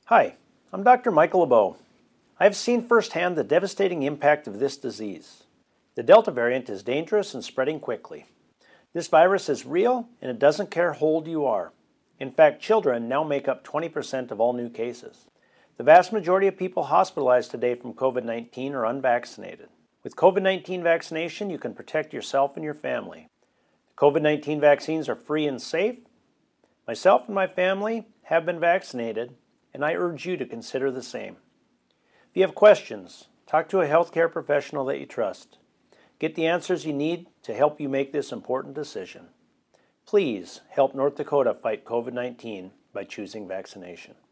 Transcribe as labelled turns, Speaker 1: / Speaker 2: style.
Speaker 1: Hi, I'm Dr. Michael LeBeau. I have seen firsthand the devastating impact of this disease. The Delta variant is dangerous and spreading quickly. This virus is real and it doesn't care how old you are. In fact, children now make up 20% of all new cases. The vast majority of people hospitalized today from COVID-19 are unvaccinated. With COVID-19 vaccination, you can protect yourself and your family. The COVID-19 vaccines are free and safe. Myself and my family have been vaccinated, and I urge you to consider the same. If you have questions, talk to a healthcare professional that you trust. Get the answers you need to help you make this important decision. Please help North Dakota fight COVID-19 by choosing vaccination.